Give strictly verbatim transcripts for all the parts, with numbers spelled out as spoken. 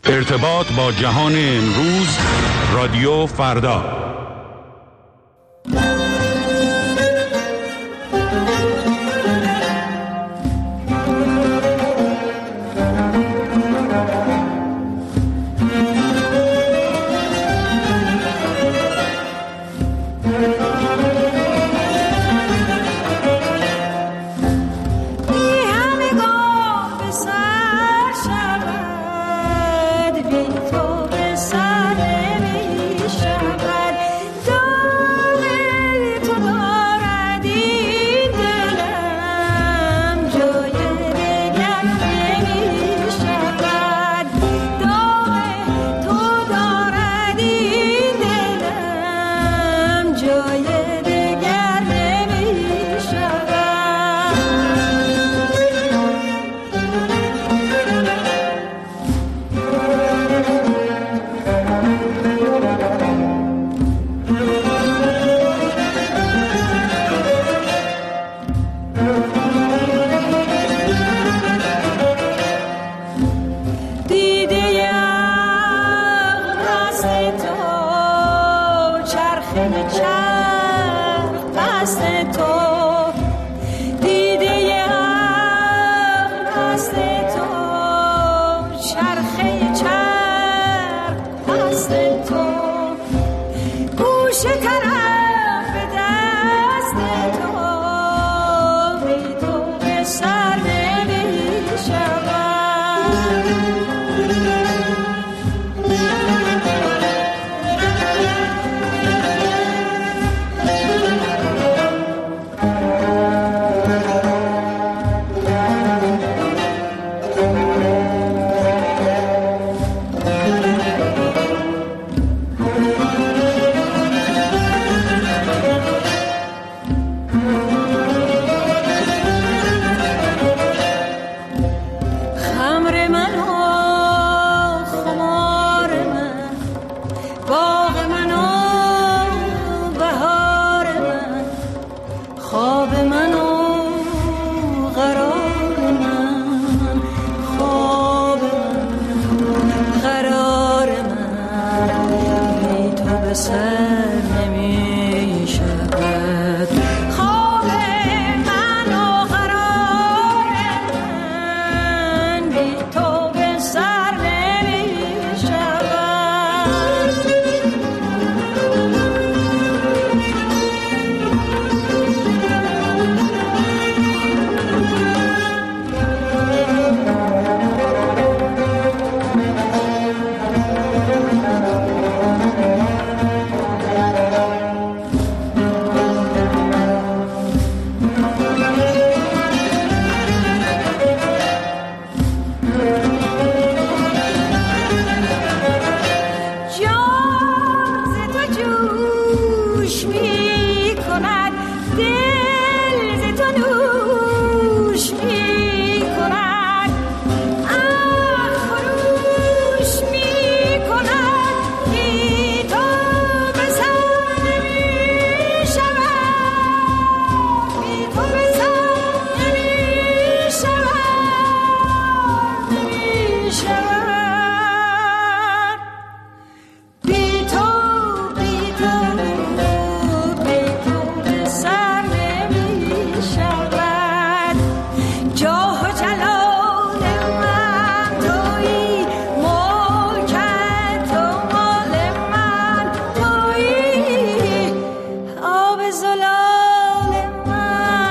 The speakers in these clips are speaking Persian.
ارتباط با جهان امروز، رادیو فردا.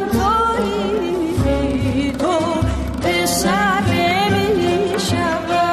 تو به سر نمی شود.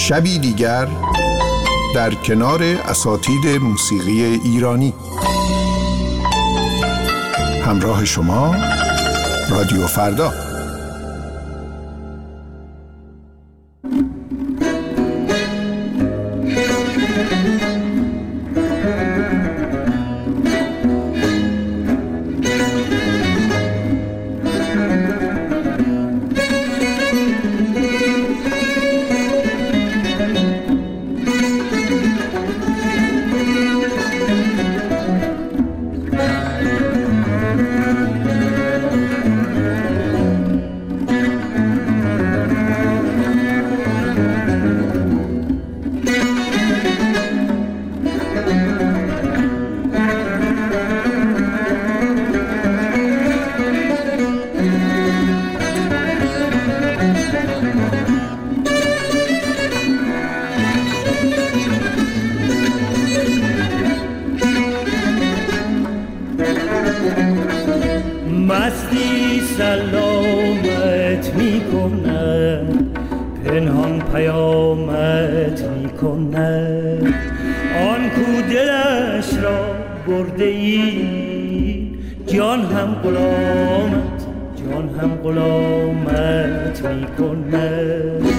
شبی دیگر در کنار اساتید موسیقی ایرانی. همراه شما رادیو فردا. مستی سلامت میکنه، پنهان پیامت میکنه. آن کو دلش را برده ای، جان هم غلامت، جان هم غلامت میکنه.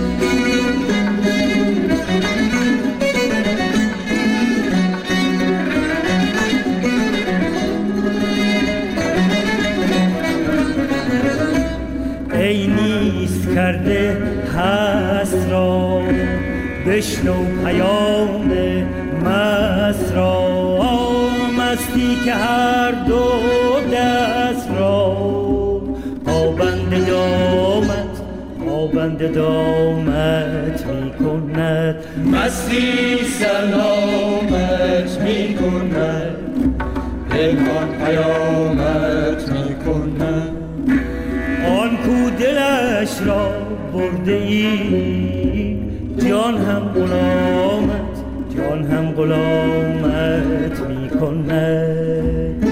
ای نیست کرده هست را، بشنو پیام مست را. مستی که هر دو دست را، پابند دامت، پابند دامت می کند. مستی سلامت می کند، پنهان پیامت می کند. آن کو دلش را برده ای، جان هم غلامت، جان هم غلامت می کند.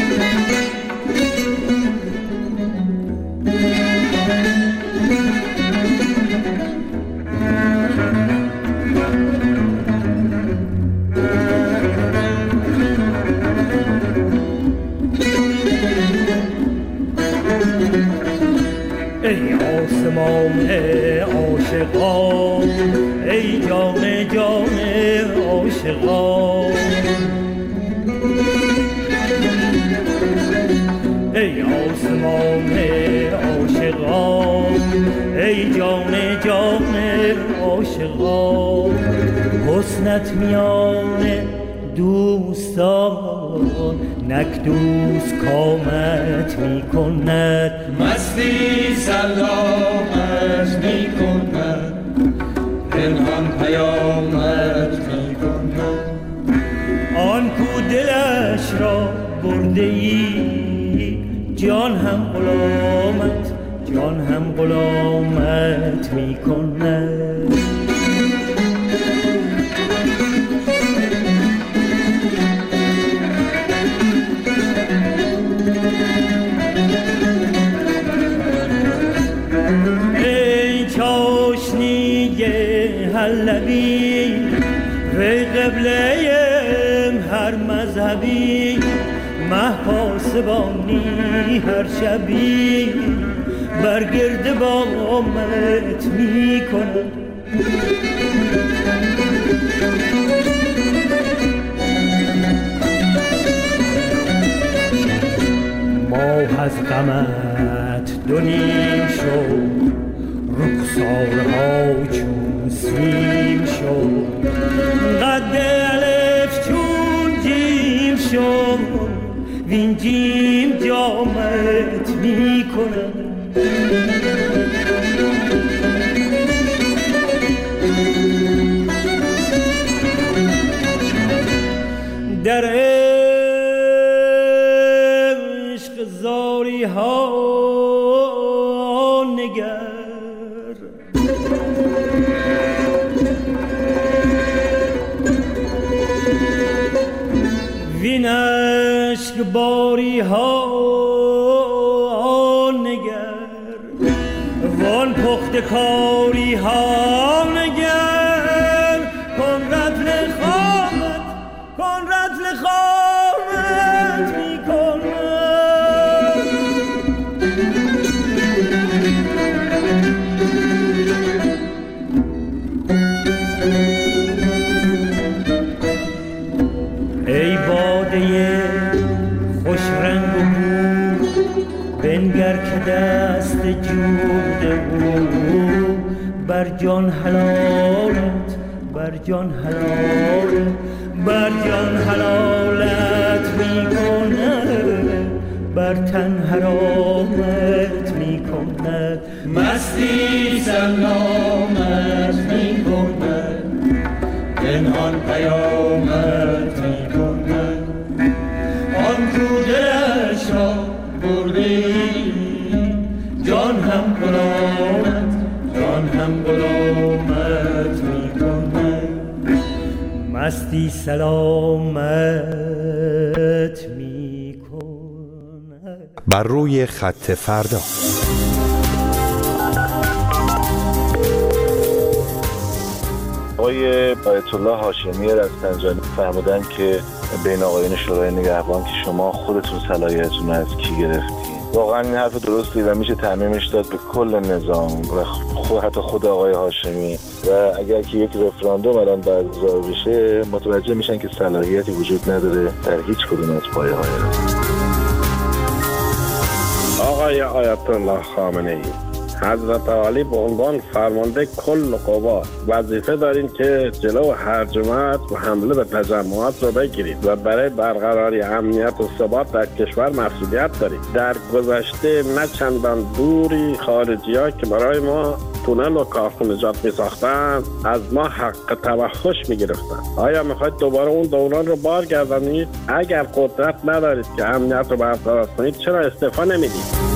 ای آسمان عاشقان، ای جان جان عاشقان. ای آسمان عاشقان، ای جان جان عاشقان. حسنت میان دوستان، نک دوست کامت می کند. مستی سلامت می کند، پنهان پیامت می کند. آن کو دلش را برده ای، جان هم غلامت، جان هم غلامت می کند. لبی وی قبله هر مذهبی، مه پاسبانی هر شبی، برگرد بامت می کند. ماه از غمت دو نیم شد، رخسارها چون سیم شد. قد الف چون جیم شد، وین جیم جامت می کند. در عشق زاری ها نگر، وین عشق باری ها نگر، وان پخت کاری ها نگر. که دست جود او بر جان حلالت بر جان حلالت بر جان حلالت میکنه بر تن حرامت میکنه مستی سلامت میکنه پنهان پیامت میکنه آن کو دلش را بردی جان هم غلامت جان هم غلامت میکنه مستی سلامت میکنه. بر روی خط فردا. آقای آیت الله هاشمی رفسنجانی فرمودن که بین آقایان شورای نگهبان که شما خودتون صلاحیتتون رو از کی گرفتین. واقعا این حرف درستی و میشه تعمیمش داد به کل نظام و خود حتی خود آقای هاشمی و اگر که یک رفراندوم الان برگزار بشه متوجه میشن که صلاحیتی وجود نداره در هیچ کدوم از پایه‌های آقای آیت الله خامنه ای حضرت عالی به عنوان فرمانده کل قوا وظیفه دارین که جلو هرجمت و حمله به تجمعات رو بگیرید و برای برقراری امنیت و ثبات در کشور مسئولیت دارید. در گذشته نه چندان دوری خارجی ها که برای ما تونل و کارخانجات می ساختن از ما حق توحش می گرفتن. آیا میخواید دوباره اون دوران رو بارگردانید؟ اگر قدرت ندارید که امنیت رو برقرار کنید چرا استعفا نمیدید؟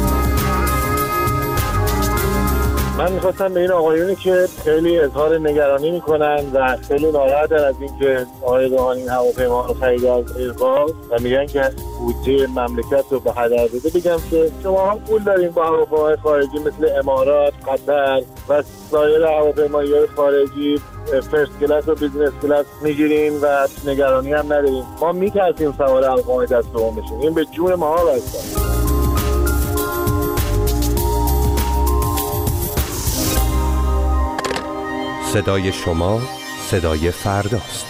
من میخواستم به این آقایونی که خیلی اظهار نگرانی میکنن و خیلی ناراحتن از این که آقای روحانی هواپیما رو خرید از ایرباز و میگن که بودجه مملکت رو به هدر بده بگم که شما هم پول دارین با هواپیماهای خارجی مثل امارات، قطر و سایر هواپیماهای خارجی فرست کلاس و بیزنس کلاس میگیرین و نگرانی هم ندارین. ما میترسیم سوار ارقام دستمون بشیم. این به جون ما بسته. صدای شما صدای فرداست.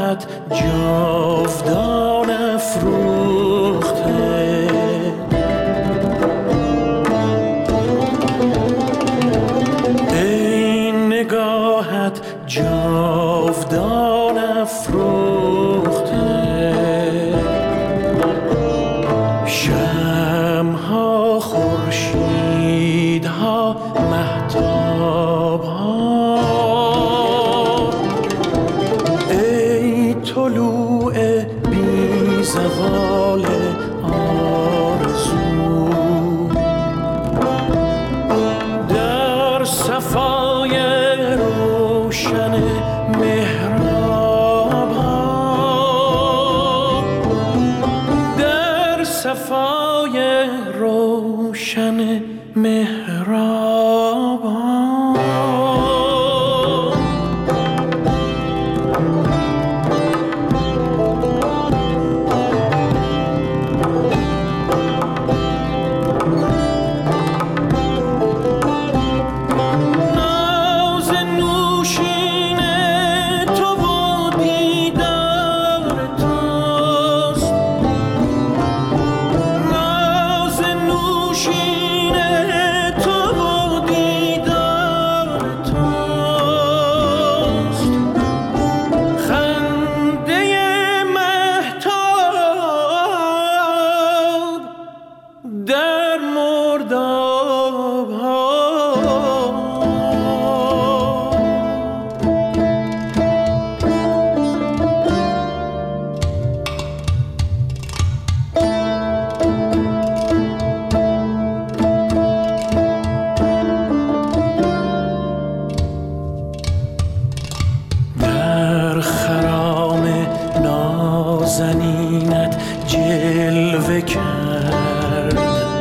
نگاهت جاودان افروخته، ای نگاهت جاودان افروخته، شمع‌ها خورشیدها مهتاب‌ها، ای طلوع بی زوال آرزو، در صفای روشن مهراب‌ها، در صفای روشن مهراب‌ها. نازنینت جلوه کرد،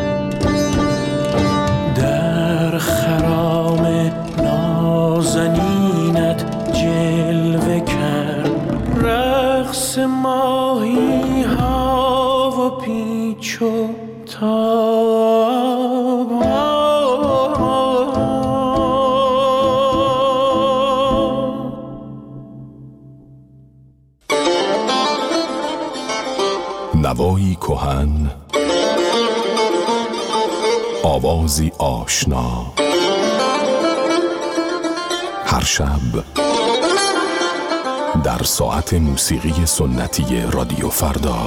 در خرام نازنینت جلوه کرد، رقص ماهی ها و پیچ و تاب ها. نوایی کهن، آوازی آشنا، هر شب در ساعت موسیقی سنتی رادیو فردا.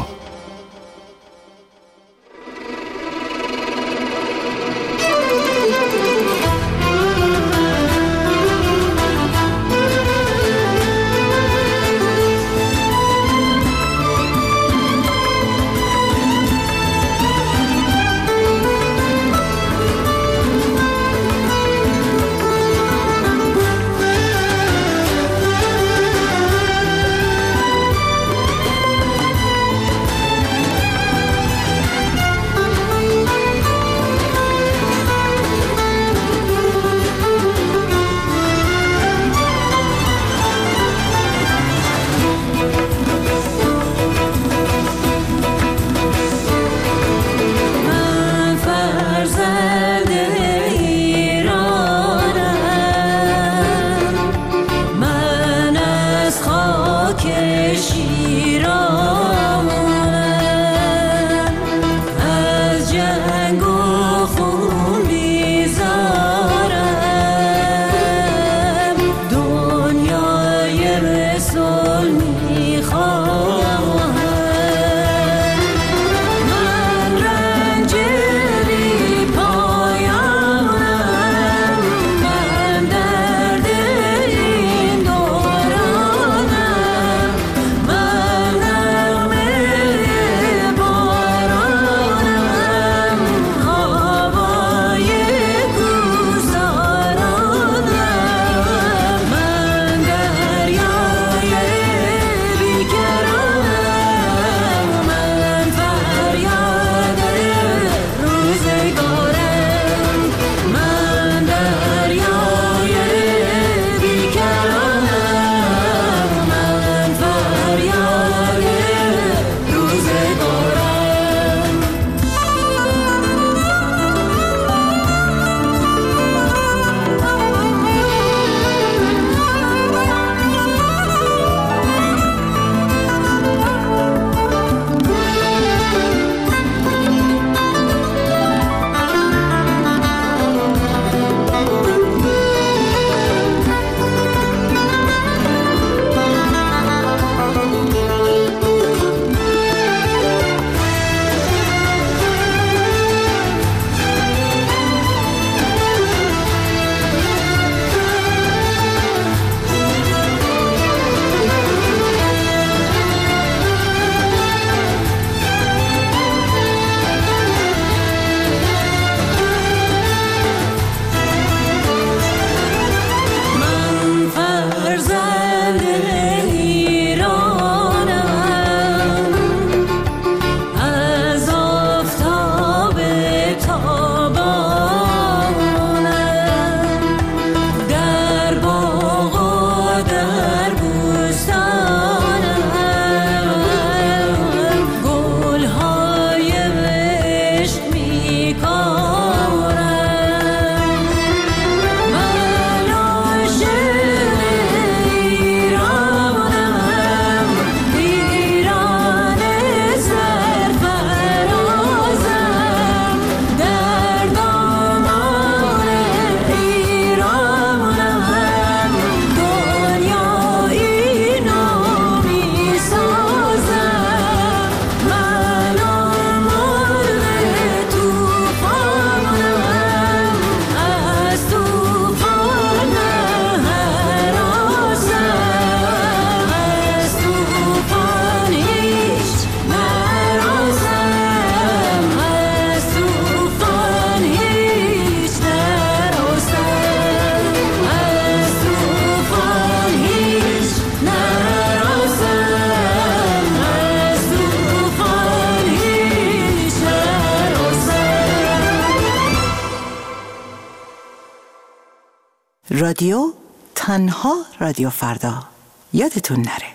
رادیو تنها رادیو فردا. یادتون نره.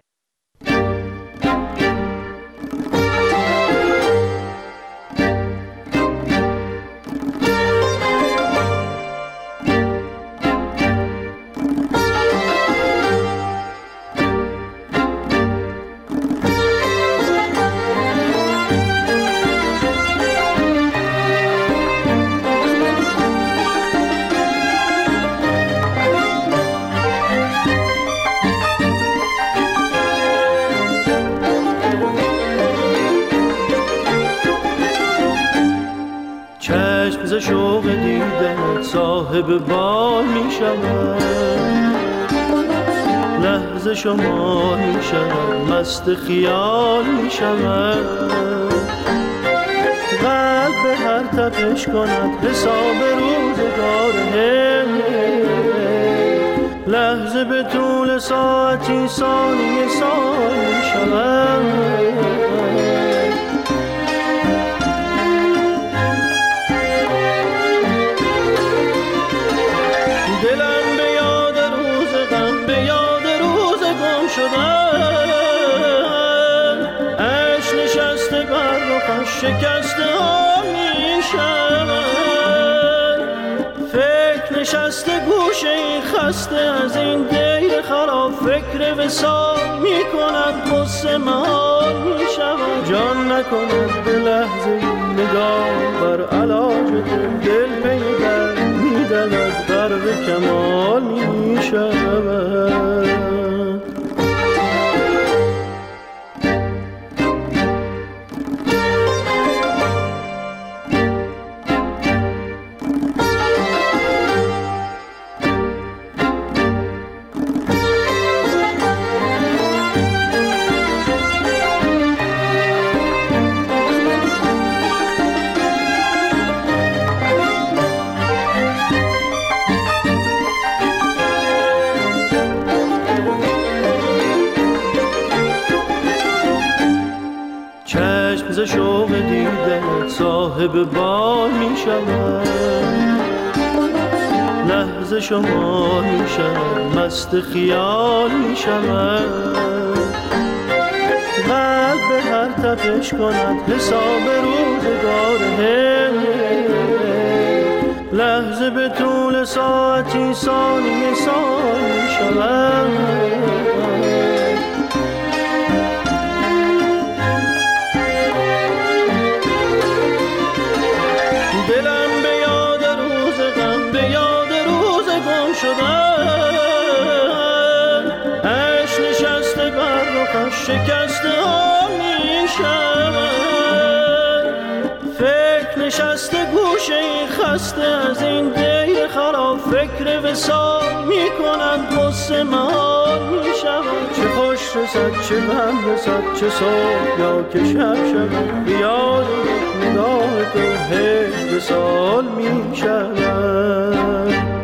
شوق دیدن صاحب بال می شود، لحظه شما می شود، مست خیال می شود. قلب به هر تپش کند حساب روزگار، لحظه به طول ساعتی ثانیه سال می شود. دلم به یاد روز غم، به یاد روز گم شدن، عشق نشسته بر رخش شکسته ها می شود. فکر نشسته گوشه این خسته از این دیر خراب، فکر وصال می کند قصه محال می شود. جان نکند به لحظه نگاه بر علاج دل، دل پیدر می دلد غرق کمال می شود. ز شوق دیدن صاحب بال می شود، لحظه شما می شود، مست خیال می شود. قلب به هر تپش کند حساب روزگار، لحظه به طول ساعتی ثانیه سال می شود. دلم به یاد روز غم، به یاد روز گم شدن، عشق نشسته بر رخش شکسته ها می شود. فکر نشسته گوشه این خسته از این دیر خراب، فکر وصال می کند قصه محال می شود. چه خوش رسد چه غم رسد، چه صبح یا که شب شود، بیاد نگاه تو هیچ وصال می شود.